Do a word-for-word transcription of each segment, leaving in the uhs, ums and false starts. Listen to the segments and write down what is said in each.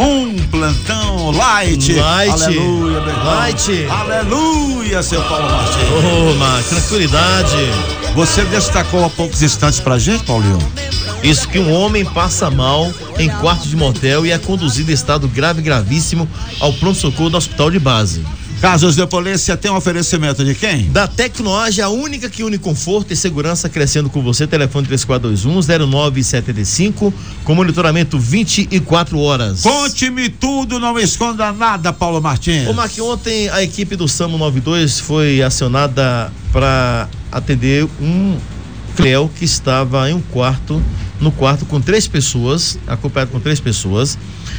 Um plantão light. Light. Aleluia, meu irmão. Light. Aleluia, seu Paulo Martins. Ô, Marcos, tranquilidade. Você destacou há poucos instantes pra gente, Paulinho? Isso, que um homem passa mal em quarto de motel e é conduzido em estado grave e gravíssimo ao pronto-socorro do hospital de base. Casos de polícia tem um oferecimento de quem? Da Tecnoage, a única que une conforto e segurança, crescendo com você. Telefone três quatro dois um, zero nove sete cinco, com monitoramento vinte e quatro horas. Conte-me tudo, não esconda nada, Paulo Martins. Ô, Marque, ontem a equipe do SAMU noventa e dois foi acionada para atender um Cleo que estava em um quarto, no quarto com três pessoas, acompanhado com três pessoas,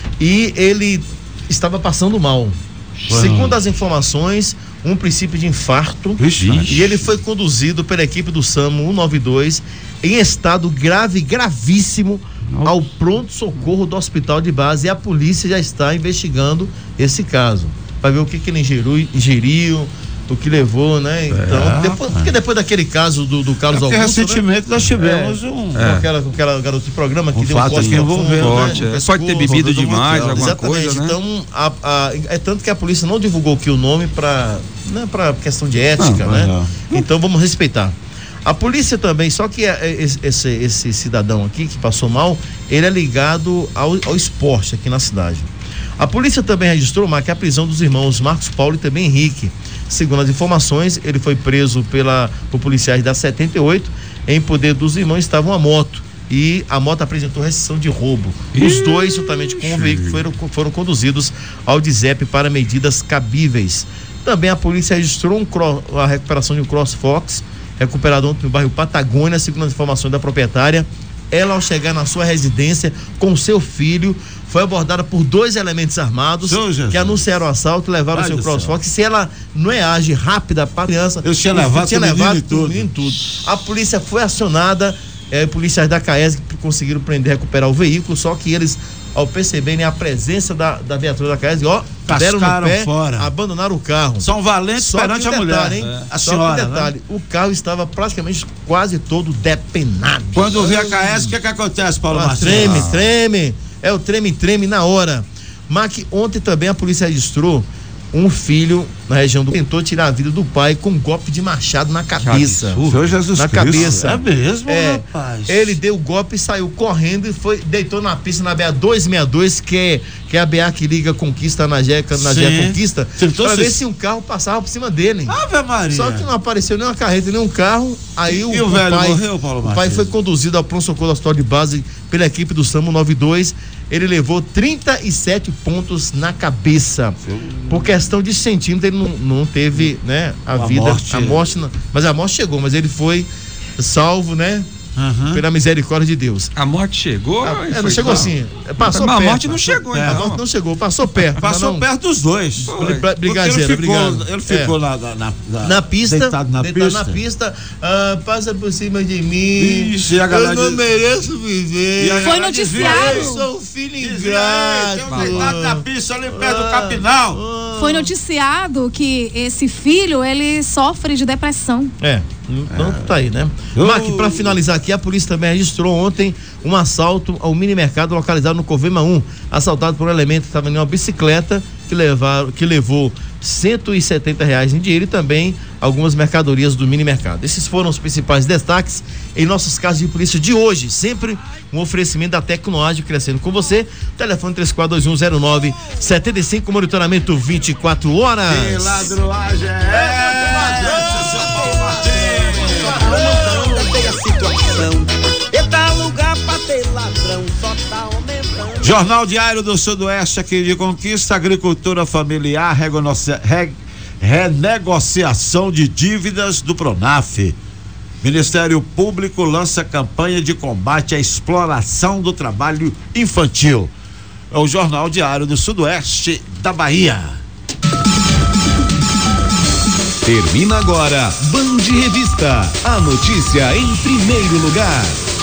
e ele estava passando mal. Ué. Segundo as informações, um princípio de infarto. Ixi. E ele foi conduzido pela equipe do SAMU cento e noventa e dois em estado grave, gravíssimo, Nossa. ao pronto-socorro do hospital de base, e a polícia já está investigando esse caso, para ver o que, que ele ingeriu, ingeriu o que levou, né? Então, é, depois, porque depois daquele caso do, do Carlos é Augusto, recentemente, né? Nós tivemos é, um... Com, aquela, com aquela garota de programa que um deu um fato que envolveu, né? né? Pode ter bebido demais, alguma Exatamente. coisa, né? Então, a, a, é tanto que a polícia não divulgou aqui o nome para, né, para questão de ética, não, né? Não. Então, vamos respeitar. A polícia também, só que esse, esse, esse cidadão aqui que passou mal, ele é ligado ao, ao esporte aqui na cidade. A polícia também registrou, Marque, a prisão dos irmãos Marcos Paulo e também Henrique. Segundo as informações, ele foi preso pela, por policiais da setenta e oito. Em poder dos irmãos estava uma moto, e a moto apresentou restrição de roubo. Os dois, juntamente com o veículo, foram, foram conduzidos ao D Z E P para medidas cabíveis. Também a polícia registrou um cross, a recuperação de um CrossFox, recuperado ontem no bairro Patagônia. Segundo as informações da proprietária, ela, ao chegar na sua residência com seu filho, foi abordada por dois elementos armados que anunciaram o assalto e levaram o seu CrossFox. Se ela não é ágil, rápida para a criança, eu tinha levado, tinha levado tudo, tudo. tudo. A polícia foi acionada, é, policiais da CAES que conseguiram prender, recuperar o veículo, só que eles, ao perceberem a presença da, da viatura da CAES, ó, deram no pé, fora. abandonaram o carro. São valentes só perante a detalhe, mulher. Hein? É. A só senhora, que detalhe, né? o carro estava praticamente quase todo depenado. Quando vê a CAES, o que que acontece, Paulo Martins? Treme, treme. É o treme-treme na hora. Mac, ontem também a polícia registrou um filho na região do... tentou tirar a vida do pai com um golpe de machado na cabeça. Senhor Jesus na Cristo. cabeça. É mesmo, é, rapaz? Ele deu o golpe e saiu correndo e foi, deitou na pista na B A duzentos e sessenta e dois, que é, que é a B A que liga Conquista na Jeca, na Jeca Conquista, para ver se um carro passava por cima dele. Ave Maria. Só que não apareceu nem uma carreta, nem um carro. Aí e, o, e o, o velho pai, morreu, Paulo Martins? O pai foi conduzido ao pronto-socorro do hospital de base pela equipe do SAMU noventa e dois. Ele levou trinta e sete pontos na cabeça. Sim. Por questão de centímetro, ele não, não teve, né, a, a vida, morte. a morte, não, mas a morte chegou, mas ele foi salvo, né? Uhum. Pela misericórdia de Deus. A morte chegou? A, é, não chegou assim. Passou mas perto. A morte não chegou, perto. então. A morte não chegou, passou perto. Passou não, perto dos dois. Brigadeiro, ele ficou, obrigado. ele ficou é. na, na, na, na pista. Deitado na deitado pista. na pista. Ah, passa por cima de mim. Ixi, a eu não de... mereço viver. Foi noticiado. Eu sou um filho ingrato. Tem um deitado na pista ali perto ah, do Capinal. Ah. Foi noticiado que esse filho, ele sofre de depressão. É. Então é. tá aí, né? Uh. Mac, pra finalizar aqui, a polícia também registrou ontem um assalto ao mini mercado localizado no Covema um, assaltado por um elemento que estava em uma bicicleta que, levaram, que levou cento e setenta reais em dinheiro e também algumas mercadorias do mini mercado. Esses foram os principais destaques em nossos casos de polícia de hoje. Sempre um oferecimento da Tecnoage, crescendo com você. Telefone três quatro dois um zero nove sete cinco, monitoramento vinte e quatro horas. Que ladroagem é essa, seu Paulo Martins? Jornal Diário do Sudoeste aqui de Conquista, agricultura familiar, renegocia, re, renegociação de dívidas do Pronaf. Ministério Público lança campanha de combate à exploração do trabalho infantil. É o Jornal Diário do Sudoeste da Bahia. Termina agora Band Revista, a notícia em primeiro lugar.